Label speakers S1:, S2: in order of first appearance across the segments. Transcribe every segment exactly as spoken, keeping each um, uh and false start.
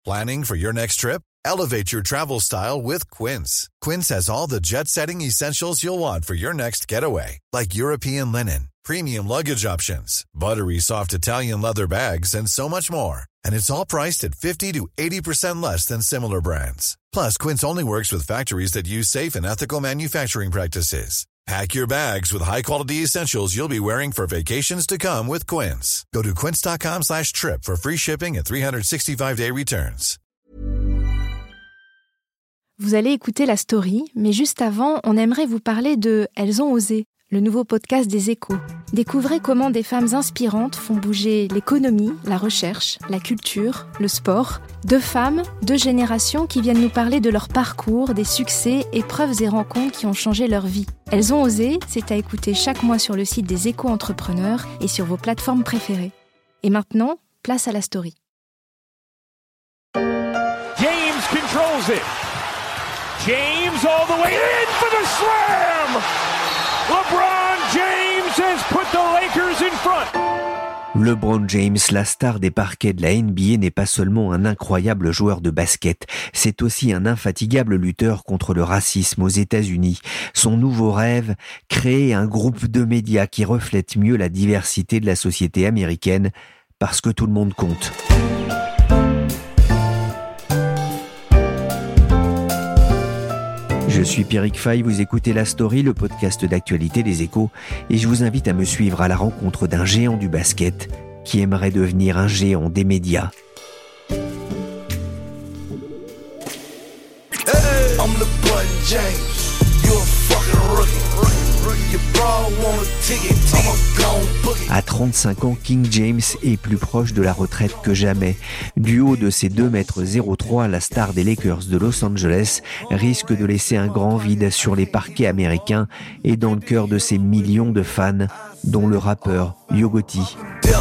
S1: Planning for your next trip? Elevate your travel style with Quince. Quince has all the jet-setting essentials you'll want for your next getaway, like European linen, premium luggage options, buttery soft Italian leather bags, and so much more. And it's all priced at fifty to eighty percent less than similar brands. Plus, Quince only works with factories that use safe and ethical manufacturing practices. Pack your bags with high-quality essentials you'll be wearing for vacations to come with Quince. Go to quince.com slash trip for free shipping and three sixty-five day returns.
S2: Vous allez écouter la story, mais juste avant, on aimerait vous parler de « Elles ont osé », le nouveau podcast des Échos. Découvrez comment des femmes inspirantes font bouger l'économie, la recherche, la culture, le sport. Deux femmes, deux générations qui viennent nous parler de leur parcours, des succès, épreuves et rencontres qui ont changé leur vie. Elles ont osé, c'est à écouter chaque mois sur le site des Échos Entrepreneurs et sur vos plateformes préférées. Et maintenant, place à la story.
S3: James controls it. James all the way in for the slam! LeBron James has put the Lakers in front.
S4: LeBron James, la star des parquets de la N B A, n'est pas seulement un incroyable joueur de basket, c'est aussi un infatigable lutteur contre le racisme aux États-Unis. Son nouveau rêve, créer un groupe de médias qui reflète mieux la diversité de la société américaine, parce que tout le monde compte. Je suis Pierrick Fay, vous écoutez La Story, le podcast d'actualité des Échos, et je vous invite à me suivre à la rencontre d'un géant du basket qui aimerait devenir un géant des médias.
S5: Hey, I'm LeBron James. You're a fucking rookie. Your bra want a ticket. I'ma go boogie.
S4: À trente-cinq ans, King James est plus proche de la retraite que jamais. Du haut de ses deux mètres zéro trois, la star des Lakers de Los Angeles risque de laisser un grand vide sur les parquets américains et dans le cœur de ses millions de fans, dont le rappeur Yo Gotti.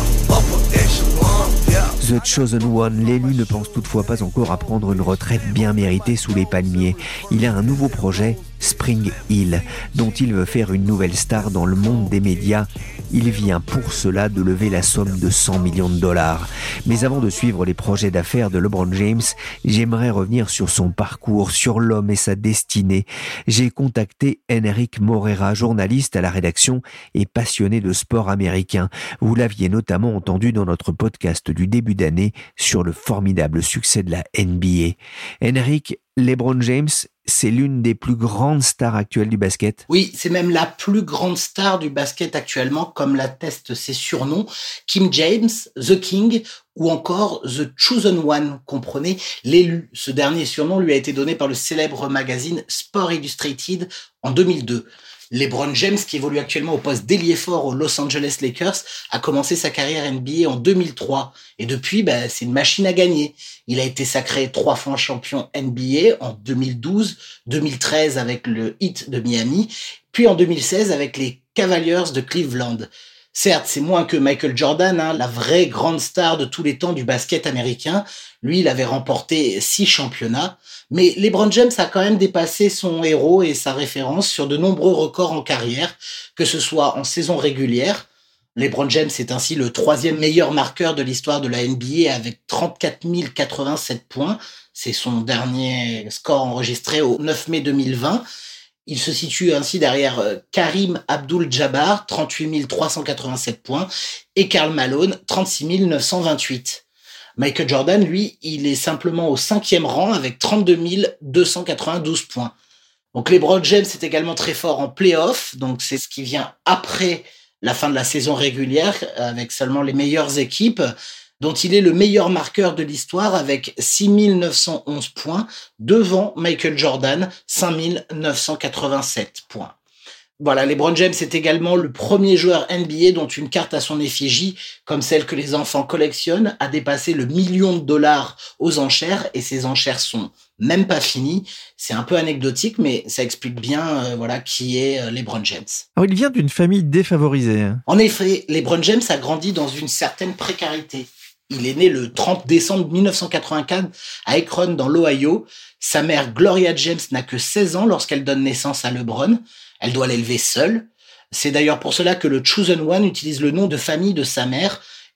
S4: The Chosen One, l'élu ne pense toutefois pas encore à prendre une retraite bien méritée sous les palmiers. Il a un nouveau projet, Spring Hill, dont il veut faire une nouvelle star dans le monde des médias. Il vient pour cela de lever la somme de cent millions de dollars. Mais avant de suivre les projets d'affaires de LeBron James, j'aimerais revenir sur son parcours, sur l'homme et sa destinée. J'ai contacté Enrique Morera, journaliste à la rédaction et passionné de sport américain. Vous l'aviez notamment entendu dans notre podcast du début d'année sur le formidable succès de la N B A. Enrique, LeBron James, c'est l'une des plus grandes stars actuelles du basket.
S6: Oui, c'est même la plus grande star du basket actuellement, comme l'attestent ses surnoms, Kim James, The King ou encore The Chosen One, comprenez, l'élu. Ce dernier surnom lui a été donné par le célèbre magazine Sport Illustrated en deux mille deux. LeBron James, qui évolue actuellement au poste d'ailier fort aux Los Angeles Lakers, a commencé sa carrière N B A en deux mille trois. Et depuis, bah, c'est une machine à gagner. Il a été sacré trois fois champion N B A en deux mille douze, deux mille treize avec le Heat de Miami, puis en deux mille seize avec les Cavaliers de Cleveland. Certes, c'est moins que Michael Jordan, hein, la vraie grande star de tous les temps du basket américain. Lui, il avait remporté six championnats. Mais LeBron James a quand même dépassé son héros et sa référence sur de nombreux records en carrière, que ce soit en saison régulière. LeBron James est ainsi le troisième meilleur marqueur de l'histoire de la N B A avec trente-quatre mille quatre-vingt-sept points. C'est son dernier score enregistré au neuf mai deux mille vingt. Il se situe ainsi derrière Karim Abdul-Jabbar, trente-huit mille trois cent quatre-vingt-sept points, et Karl Malone, trente-six mille neuf cent vingt-huit. Michael Jordan, lui, il est simplement au cinquième rang avec trente-deux mille deux cent quatre-vingt-douze points. Donc LeBron James est également très fort en play-off, donc c'est ce qui vient après la fin de la saison régulière, avec seulement les meilleures équipes, dont il est le meilleur marqueur de l'histoire avec six mille neuf cent onze points, devant Michael Jordan, cinq mille neuf cent quatre-vingt-sept points. Voilà, LeBron James est également le premier joueur N B A dont une carte à son effigie, comme celle que les enfants collectionnent, a dépassé le million de dollars aux enchères, et ces enchères sont même pas finies. C'est un peu anecdotique, mais ça explique bien euh, voilà qui est euh, LeBron James.
S7: Alors, il vient d'une famille défavorisée.
S6: En effet, LeBron James a grandi dans une certaine précarité. Il est né le trente décembre mille neuf cent quatre-vingt-quatre à Akron, dans l'Ohio. Sa mère, Gloria James, n'a que seize ans lorsqu'elle donne naissance à LeBron. Elle doit l'élever seule. C'est d'ailleurs pour cela que le Chosen One utilise le nom de famille de sa mère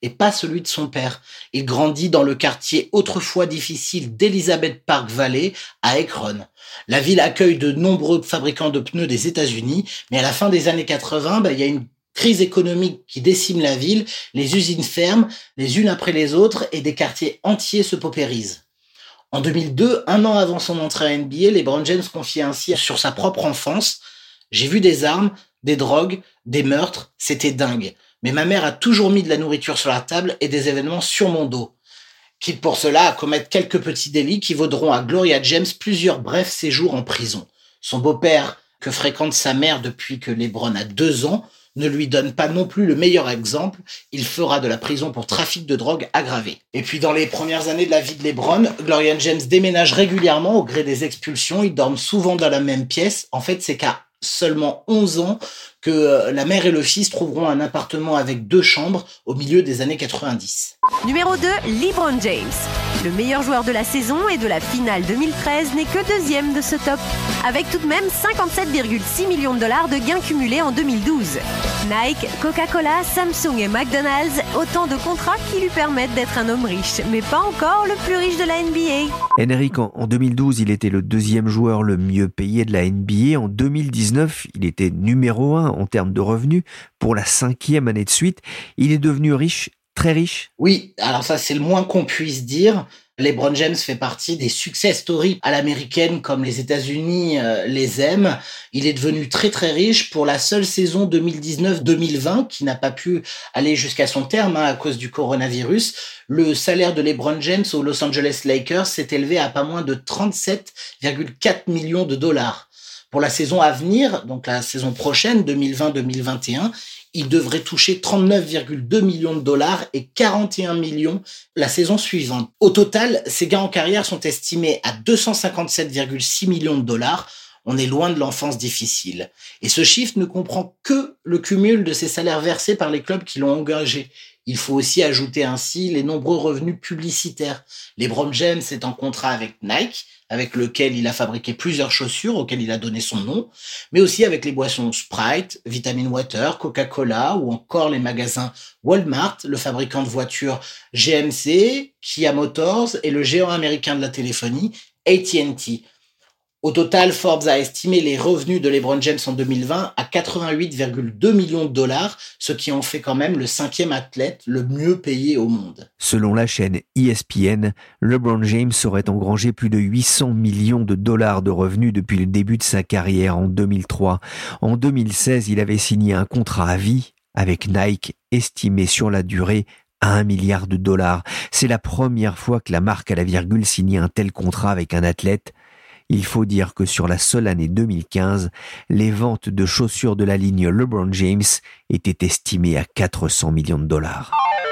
S6: et pas celui de son père. Il grandit dans le quartier autrefois difficile d'Elizabeth Park Valley à Akron. La ville accueille de nombreux fabricants de pneus des États-Unis, mais à la fin des années quatre-vingts, bah, il y a une crise économique qui décime la ville, les usines ferment les unes après les autres et des quartiers entiers se paupérisent. En deux mille deux, un an avant son entrée à N B A, LeBron James confiait ainsi sur sa propre enfance « J'ai vu des armes, des drogues, des meurtres, c'était dingue. Mais ma mère a toujours mis de la nourriture sur la table et des événements sur mon dos. » Quitte pour cela à commettre quelques petits délits qui vaudront à Gloria James plusieurs brefs séjours en prison. Son beau-père, que fréquente sa mère depuis que LeBron a deux ans, ne lui donne pas non plus le meilleur exemple. Il fera de la prison pour trafic de drogue aggravé. Et puis dans les premières années de la vie de LeBron, Gloria James déménage régulièrement au gré des expulsions. Ils dorment souvent dans la même pièce. En fait, c'est qu'à seulement onze ans que la mère et le fils trouveront un appartement avec deux chambres au milieu des années quatre-vingt-dix.
S8: Numéro deux, LeBron James. Le meilleur joueur de la saison et de la finale deux mille treize n'est que deuxième de ce top, avec tout de même cinquante-sept virgule six millions de dollars de gains cumulés en deux mille douze. Nike, Coca-Cola, Samsung et McDonald's, autant de contrats qui lui permettent d'être un homme riche, mais pas encore le plus riche de la N B A.
S4: Henrik, en deux mille douze, il était le deuxième joueur le mieux payé de la N B A. En deux mille dix-neuf, il était numéro un en termes de revenus. Pour la cinquième année de suite, il est devenu riche, très riche.
S6: Oui, alors ça c'est le moins qu'on puisse dire. LeBron James fait partie des success stories à l'américaine comme les États-Unis euh, les aiment. Il est devenu très très riche pour la seule saison deux mille dix-neuf deux mille vingt qui n'a pas pu aller jusqu'à son terme hein, à cause du coronavirus. Le salaire de LeBron James aux Los Angeles Lakers s'est élevé à pas moins de trente-sept virgule quatre millions de dollars. Pour la saison à venir, donc la saison prochaine, deux mille vingt deux mille vingt et un, il devrait toucher trente-neuf virgule deux millions de dollars et quarante et un millions la saison suivante. Au total, ses gains en carrière sont estimés à deux cent cinquante-sept virgule six millions de dollars. On est loin de l'enfance difficile. Et ce chiffre ne comprend que le cumul de ses salaires versés par les clubs qui l'ont engagé. Il faut aussi ajouter ainsi les nombreux revenus publicitaires. LeBron James est en contrat avec Nike, avec lequel il a fabriqué plusieurs chaussures auxquelles il a donné son nom, mais aussi avec les boissons Sprite, Vitamin Water, Coca-Cola ou encore les magasins Walmart, le fabricant de voitures G M C, Kia Motors et le géant américain de la téléphonie A T and T. Au total, Forbes a estimé les revenus de LeBron James en deux mille vingt à quatre-vingt-huit virgule deux millions de dollars, ce qui en fait quand même le cinquième athlète le mieux payé au monde.
S4: Selon la chaîne E S P N, LeBron James aurait engrangé plus de huit cents millions de dollars de revenus depuis le début de sa carrière en deux mille trois. En deux mille seize, il avait signé un contrat à vie avec Nike, estimé sur la durée à un milliard de dollars. C'est la première fois que la marque à la virgule signait un tel contrat avec un athlète. Il faut dire que sur la seule année deux mille quinze, les ventes de chaussures de la ligne LeBron James étaient estimées à quatre cents millions de dollars.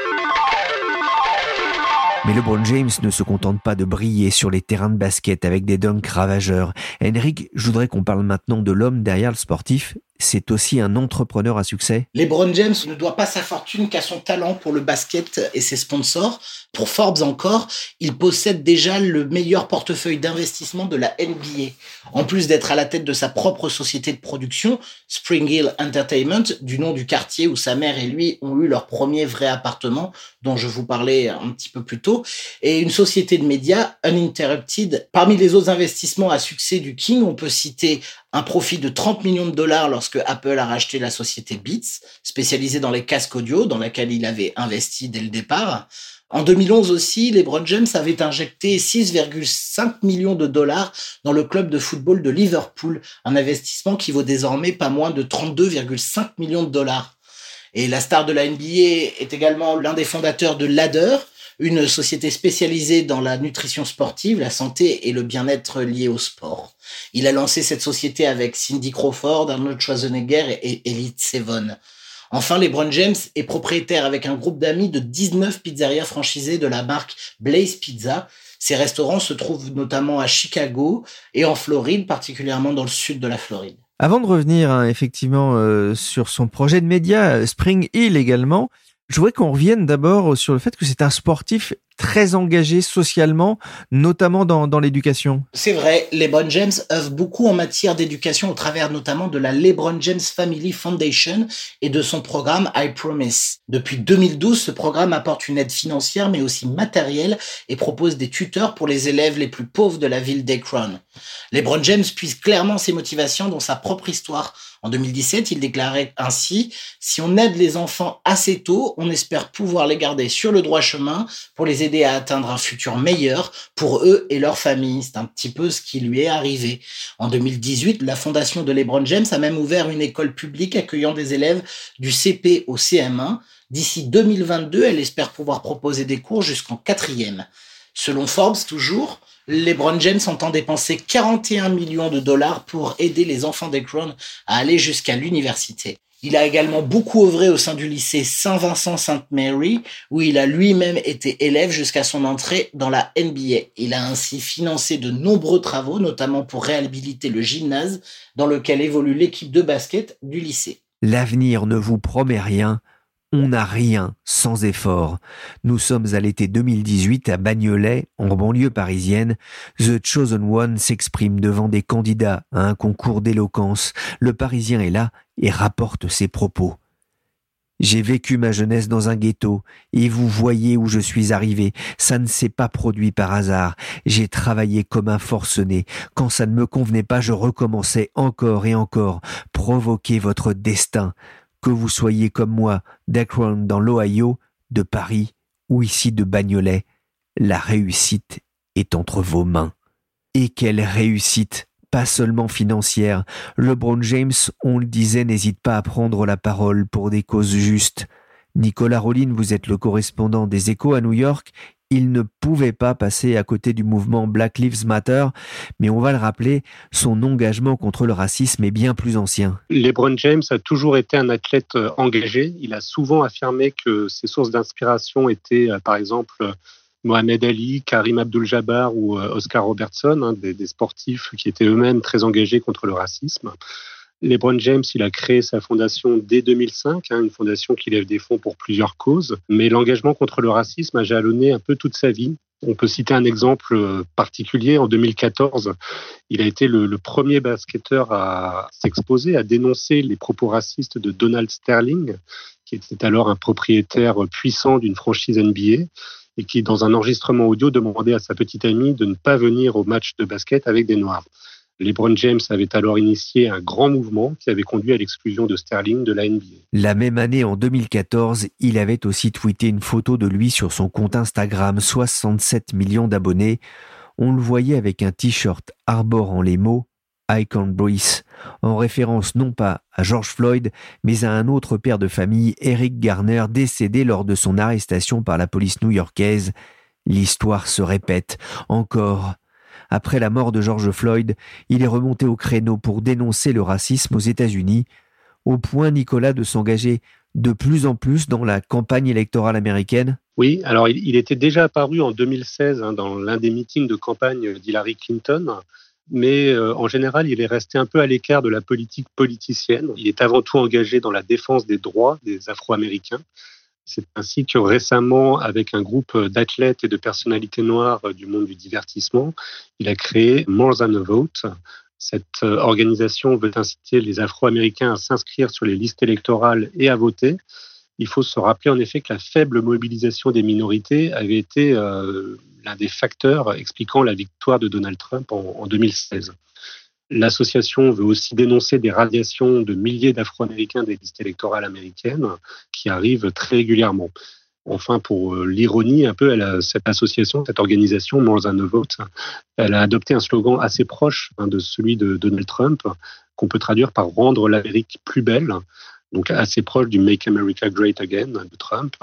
S4: Mais LeBron James ne se contente pas de briller sur les terrains de basket avec des dunks ravageurs. Henrik, je voudrais qu'on parle maintenant de l'homme derrière le sportif. C'est aussi un entrepreneur à succès.
S6: LeBron James ne doit pas sa fortune qu'à son talent pour le basket et ses sponsors. Pour Forbes encore, il possède déjà le meilleur portefeuille d'investissement de la N B A. En plus d'être à la tête de sa propre société de production, Spring Hill Entertainment, du nom du quartier où sa mère et lui ont eu leur premier vrai appartement, dont je vous parlais un petit peu plus tôt, et une société de médias, Uninterrupted. Parmi les autres investissements à succès du King, on peut citer un profit de trente millions de dollars lorsque Apple a racheté la société Beats, spécialisée dans les casques audio, dans laquelle il avait investi dès le départ. En deux mille onze aussi, LeBron James avait injecté six virgule cinq millions de dollars dans le club de football de Liverpool, un investissement qui vaut désormais pas moins de trente-deux virgule cinq millions de dollars. Et la star de la N B A est également l'un des fondateurs de Ladder, une société spécialisée dans la nutrition sportive, la santé et le bien-être lié au sport. Il a lancé cette société avec Cindy Crawford, Arnold Schwarzenegger et Elite Seven. Enfin, LeBron James est propriétaire avec un groupe d'amis de dix-neuf pizzerias franchisées de la marque Blaze Pizza. Ces restaurants se trouvent notamment à Chicago et en Floride, particulièrement dans le sud de la Floride.
S7: Avant de revenir hein, effectivement euh, sur son projet de média, Spring Hill également, je voudrais qu'on revienne d'abord sur le fait que c'est un sportif très engagé socialement, notamment dans, dans l'éducation.
S6: C'est vrai, LeBron James œuvre beaucoup en matière d'éducation au travers notamment de la LeBron James Family Foundation et de son programme I Promise. Depuis deux mille douze, ce programme apporte une aide financière mais aussi matérielle et propose des tuteurs pour les élèves les plus pauvres de la ville d'Akron. LeBron James puise clairement ses motivations dans sa propre histoire. En deux mille dix-sept, il déclarait ainsi « Si on aide les enfants assez tôt, on espère pouvoir les garder sur le droit chemin pour les aider à atteindre un futur meilleur pour eux et leur famille. » C'est un petit peu ce qui lui est arrivé. En deux mille dix-huit, la fondation de LeBron James a même ouvert une école publique accueillant des élèves du C P au C M un. D'ici deux mille vingt-deux, elle espère pouvoir proposer des cours jusqu'en quatrième. Selon Forbes, toujours, LeBron James entend dépenser quarante et un millions de dollars pour aider les enfants d'Akron à aller jusqu'à l'université. Il a également beaucoup œuvré au sein du lycée Saint-Vincent-Sainte Mary, où il a lui-même été élève jusqu'à son entrée dans la N B A. Il a ainsi financé de nombreux travaux, notamment pour réhabiliter le gymnase dans lequel évolue l'équipe de basket du lycée.
S4: L'avenir ne vous promet rien. On n'a rien sans effort. Nous sommes à l'été deux mille dix-huit à Bagnolet, en banlieue parisienne. The Chosen One s'exprime devant des candidats à un concours d'éloquence. Le Parisien est là et rapporte ses propos. J'ai vécu ma jeunesse dans un ghetto et vous voyez où je suis arrivé. Ça ne s'est pas produit par hasard. J'ai travaillé comme un forcené. Quand ça ne me convenait pas, je recommençais encore et encore. Provoquez votre destin. Que vous soyez comme moi, d'Akron dans l'Ohio, de Paris ou ici de Bagnolet, la réussite est entre vos mains. Et quelle réussite, pas seulement financière. LeBron James, on le disait, n'hésite pas à prendre la parole pour des causes justes. Nicolas Rollin, vous êtes le correspondant des Échos à New York. Il ne pouvait pas passer à côté du mouvement Black Lives Matter, mais on va le rappeler, son engagement contre le racisme est bien plus ancien.
S9: LeBron James a toujours été un athlète engagé. Il a souvent affirmé que ses sources d'inspiration étaient, par exemple, Mohamed Ali, Karim Abdul-Jabbar ou Oscar Robertson, hein, des, des sportifs qui étaient eux-mêmes très engagés contre le racisme. LeBron James, il a créé sa fondation dès deux mille cinq, hein, une fondation qui lève des fonds pour plusieurs causes. Mais l'engagement contre le racisme a jalonné un peu toute sa vie. On peut citer un exemple particulier. En deux mille quatorze, il a été le, le premier basketteur à s'exposer, à dénoncer les propos racistes de Donald Sterling, qui était alors un propriétaire puissant d'une franchise N B A et qui, dans un enregistrement audio, demandait à sa petite amie de ne pas venir au match de basket avec des Noirs. LeBron James avait alors initié un grand mouvement qui avait conduit à l'exclusion de Sterling de la N B A.
S4: La même année, en deux mille quatorze, il avait aussi tweeté une photo de lui sur son compte Instagram, soixante-sept millions d'abonnés. On le voyait avec un t-shirt arborant les mots « I can't breathe », en référence non pas à George Floyd, mais à un autre père de famille, Eric Garner, décédé lors de son arrestation par la police new-yorkaise. L'histoire se répète encore. Après la mort de George Floyd, il est remonté au créneau pour dénoncer le racisme aux États-Unis, au point, Nicolas, de s'engager de plus en plus dans la campagne électorale américaine.
S9: Oui, alors il, il était déjà apparu en deux mille seize hein, dans l'un des meetings de campagne d'Hillary Clinton, mais euh, en général, il est resté un peu à l'écart de la politique politicienne. Il est avant tout engagé dans la défense des droits des Afro-Américains. C'est ainsi que récemment, avec un groupe d'athlètes et de personnalités noires du monde du divertissement, il a créé More Than a Vote. Cette organisation veut inciter les Afro-Américains à s'inscrire sur les listes électorales et à voter. Il faut se rappeler en effet que la faible mobilisation des minorités avait été euh, l'un des facteurs expliquant la victoire de Donald Trump en, en deux mille seize. L'association veut aussi dénoncer des radiations de milliers d'Afro-Américains des listes électorales américaines qui arrivent très régulièrement. Enfin, pour l'ironie un peu, elle a, cette association, cette organisation, More Than a Vote, elle a adopté un slogan assez proche hein, de celui de Donald Trump, qu'on peut traduire par « rendre l'Amérique plus belle », donc assez proche du « Make America Great Again » de Trump.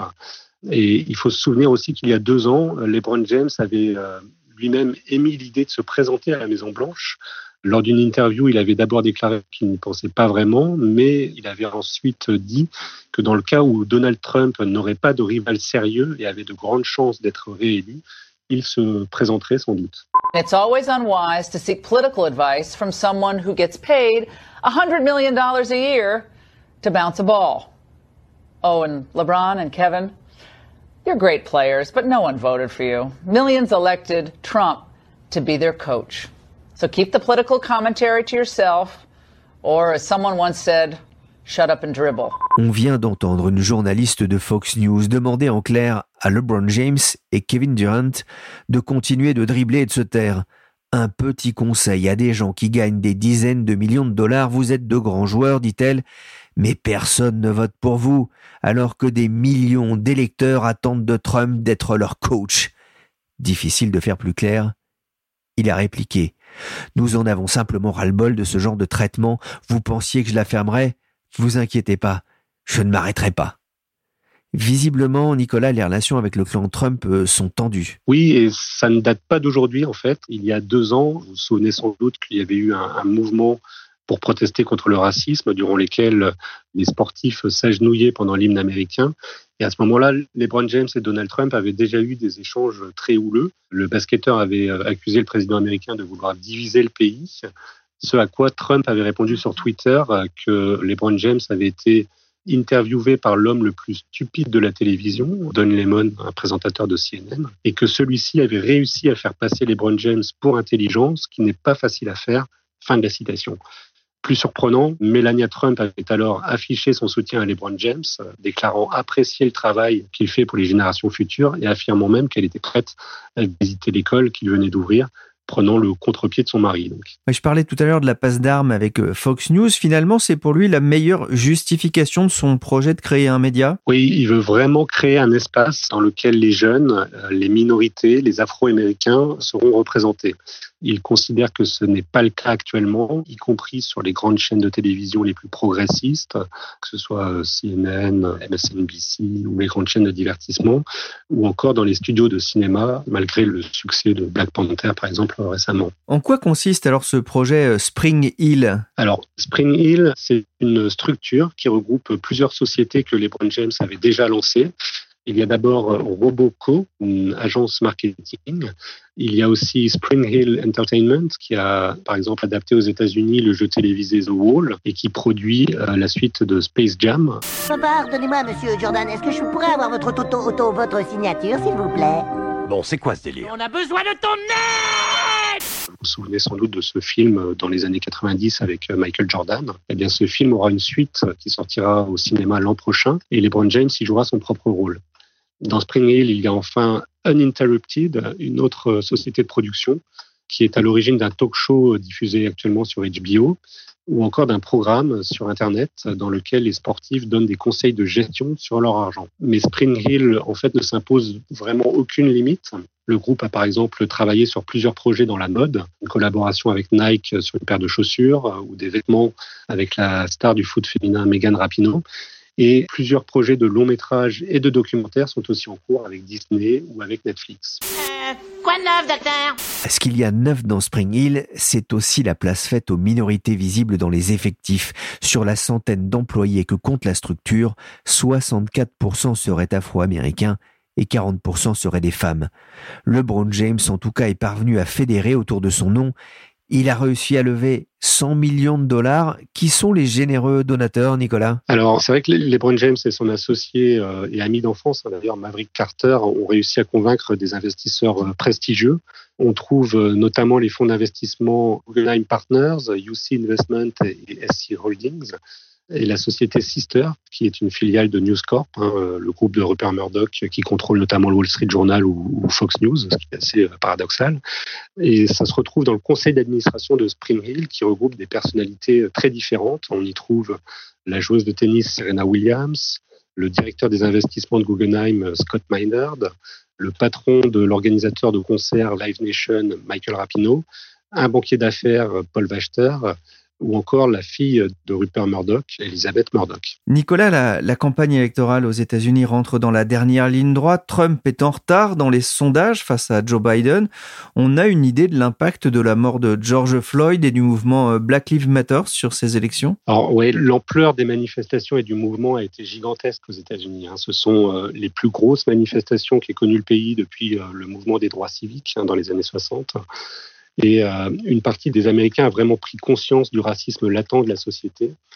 S9: Et il faut se souvenir aussi qu'il y a deux ans, LeBron James avait euh, lui-même émis l'idée de se présenter à la Maison-Blanche. Lors d'une interview, il avait d'abord déclaré qu'il n'y pensait pas vraiment, mais il avait ensuite dit que dans le cas où Donald Trump n'aurait pas de rival sérieux et avait de grandes chances d'être réélu, il se présenterait sans doute.
S10: It's always unwise to seek political advice from someone who gets paid one hundred million dollars a year to bounce a ball. Oh, and LeBron and Kevin, You're great players, but no one voted for you. Millions elected Trump to be their coach. So keep the political commentary to yourself, or as someone once said, shut up and dribble.
S4: On vient d'entendre une journaliste de Fox News demander en clair à LeBron James et Kevin Durant de continuer de dribbler et de se taire. Un petit conseil à des gens qui gagnent des dizaines de millions de dollars, vous êtes de grands joueurs, dit-elle, mais personne ne vote pour vous, alors que des millions d'électeurs attendent de Trump d'être leur coach. Difficile de faire plus clair. Il a répliqué. Nous en avons simplement ras-le-bol de ce genre de traitement. Vous pensiez que je la fermerais ? Vous inquiétez pas, je ne m'arrêterai pas. Visiblement, Nicolas, les relations avec le clan Trump sont tendues.
S9: Oui, et ça ne date pas d'aujourd'hui en fait. Il y a deux ans, vous vous souvenez sans doute qu'il y avait eu un, un mouvement pour protester contre le racisme, durant lesquels les sportifs s'agenouillaient pendant l'hymne américain. Et à ce moment-là, LeBron James et Donald Trump avaient déjà eu des échanges très houleux. Le basketteur avait accusé le président américain de vouloir diviser le pays, ce à quoi Trump avait répondu sur Twitter que LeBron James avait été interviewé par l'homme le plus stupide de la télévision, Don Lemon, un présentateur de C N N, et que celui-ci avait réussi à faire passer LeBron James pour intelligent, ce qui n'est pas facile à faire. Fin de la citation. Plus surprenant, Melania Trump avait alors affiché son soutien à LeBron James, déclarant apprécier le travail qu'il fait pour les générations futures et affirmant même qu'elle était prête à visiter l'école qu'il venait d'ouvrir, prenant le contre-pied de son mari. Donc.
S7: Je parlais tout à l'heure de la passe d'armes avec Fox News. Finalement, c'est pour lui la meilleure justification de son projet de créer un média ?
S9: Oui, il veut vraiment créer un espace dans lequel les jeunes, les minorités, les Afro-Américains seront représentés. Il considère que ce n'est pas le cas actuellement, y compris sur les grandes chaînes de télévision les plus progressistes, que ce soit C N N, M S N B C ou les grandes chaînes de divertissement, ou encore dans les studios de cinéma, malgré le succès de Black Panther, par exemple, récemment.
S7: En quoi consiste alors ce projet Spring Hill ?
S9: Alors, Spring Hill, c'est une structure qui regroupe plusieurs sociétés que LeBron James avait déjà lancées. Il y a d'abord Roboco, une agence marketing. Il y a aussi Spring Hill Entertainment, qui a par exemple adapté aux États-Unis le jeu télévisé The Wall et qui produit euh, la suite de Space Jam.
S11: Pardonnez-moi, monsieur Jordan, est-ce que je pourrais avoir votre auto, auto, votre signature, s'il vous plaît ?
S3: Bon, c'est quoi ce délire ?
S11: On a besoin de ton aide !
S9: Vous vous souvenez sans doute de ce film dans les années quatre-vingt-dix avec Michael Jordan. Eh bien, ce film aura une suite qui sortira au cinéma l'an prochain et LeBron James y jouera son propre rôle. Dans Spring Hill, il y a enfin Uninterrupted, une autre société de production qui est à l'origine d'un talk show diffusé actuellement sur H B O ou encore d'un programme sur Internet dans lequel les sportifs donnent des conseils de gestion sur leur argent. Mais Spring Hill, en fait, ne s'impose vraiment aucune limite. Le groupe a par exemple travaillé sur plusieurs projets dans la mode, une collaboration avec Nike sur une paire de chaussures ou des vêtements avec la star du foot féminin Megan Rapinoe. Et plusieurs projets de longs métrages et de documentaires sont aussi en cours avec Disney ou avec Netflix.
S11: Euh, quoi de neuf, docteur ?
S4: Ce qu'il y a neuf dans Spring Hill, c'est aussi la place faite aux minorités visibles dans les effectifs. Sur la centaine d'employés que compte la structure, soixante-quatre pour cent seraient afro-américains et quarante pour cent seraient des femmes. LeBron James, en tout cas, est parvenu à fédérer autour de son nom. Il a réussi à lever cent millions de dollars. Qui sont les généreux donateurs, Nicolas ?
S9: Alors, c'est vrai que LeBron James et son associé euh, et ami d'enfance, hein, d'ailleurs Maverick Carter, ont réussi à convaincre des investisseurs euh, prestigieux. On trouve euh, notamment les fonds d'investissement Guggenheim Partners, U C Investment et S C Holdings, et la société Sister, qui est une filiale de News Corp, hein, le groupe de Rupert Murdoch qui contrôle notamment le Wall Street Journal ou, ou Fox News, ce qui est assez paradoxal. Et ça se retrouve dans le conseil d'administration de Spring Hill, qui regroupe des personnalités très différentes. On y trouve la joueuse de tennis Serena Williams, le directeur des investissements de Guggenheim Scott Minerd, le patron de l'organisateur de concerts Live Nation Michael Rapinoe, un banquier d'affaires Paul Wachter, ou encore la fille de Rupert Murdoch, Elizabeth Murdoch.
S7: Nicolas, la, la campagne électorale aux États-Unis rentre dans la dernière ligne droite. Trump est en retard dans les sondages face à Joe Biden. On a une idée de l'impact de la mort de George Floyd et du mouvement Black Lives Matter sur ces élections ?
S9: Alors oui, l'ampleur des manifestations et du mouvement a été gigantesque aux États-Unis. Hein. Ce sont euh, les plus grosses manifestations qu'ait connues le pays depuis euh, le mouvement des droits civiques hein, dans les années soixante. Et euh, une partie des Américains a vraiment pris conscience du racisme latent de la société.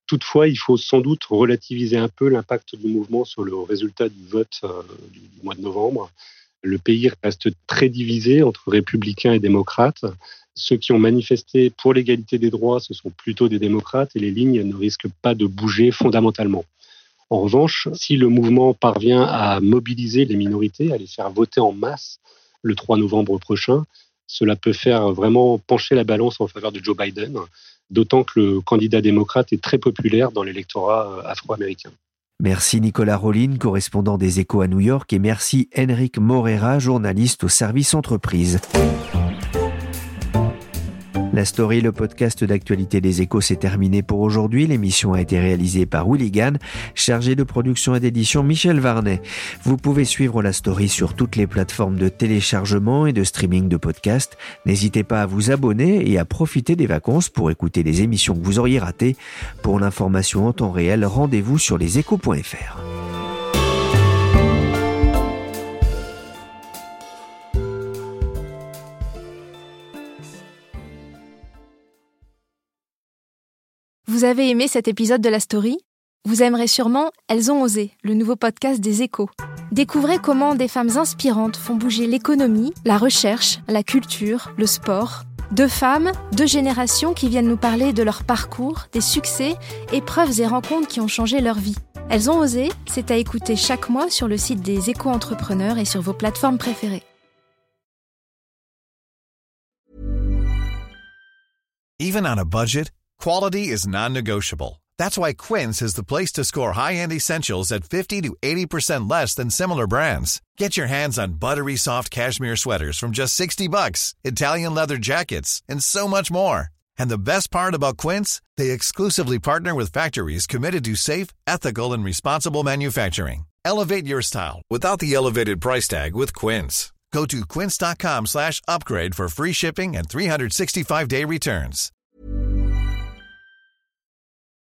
S9: Toutefois, il faut sans doute relativiser un peu l'impact du mouvement sur le résultat du vote euh, du mois de novembre. Le pays reste très divisé entre républicains et démocrates. Ceux qui ont manifesté pour l'égalité des droits, ce sont plutôt des démocrates et les lignes ne risquent pas de bouger fondamentalement. En revanche, si le mouvement parvient à mobiliser les minorités, à les faire voter en masse le trois novembre prochain, cela peut faire vraiment pencher la balance en faveur de Joe Biden, d'autant que le candidat démocrate est très populaire dans l'électorat afro-américain.
S4: Merci Nicolas Rollin, correspondant des Échos à New York, et merci Enric Morera, journaliste au service entreprise. La Story, le podcast d'actualité des Échos, s'est terminé pour aujourd'hui. L'émission a été réalisée par Willy Gann, chargé de production et d'édition Michel Varnet. Vous pouvez suivre La Story sur toutes les plateformes de téléchargement et de streaming de podcasts. N'hésitez pas à vous abonner et à profiter des vacances pour écouter les émissions que vous auriez ratées. Pour l'information en temps réel, rendez-vous sur leséchos point f r.
S2: Vous avez aimé cet épisode de La Story ? Vous aimerez sûrement Elles ont osé, le nouveau podcast des Échos. Découvrez comment des femmes inspirantes font bouger l'économie, la recherche, la culture, le sport. Deux femmes, deux générations qui viennent nous parler de leur parcours, des succès, épreuves et rencontres qui ont changé leur vie. Elles ont osé, c'est à écouter chaque mois sur le site des Échos Entrepreneurs et sur vos plateformes préférées.
S1: Even on a budget, quality is non-negotiable. That's why Quince is the place to score high-end essentials at fifty to eighty percent less than similar brands. Get your hands on buttery soft cashmere sweaters from just sixty bucks, Italian leather jackets, and so much more. And the best part about Quince, they exclusively partner with factories committed to safe, ethical, and responsible manufacturing. Elevate your style without the elevated price tag with Quince. Go to quince.com slash upgrade for free shipping and three sixty-five day returns.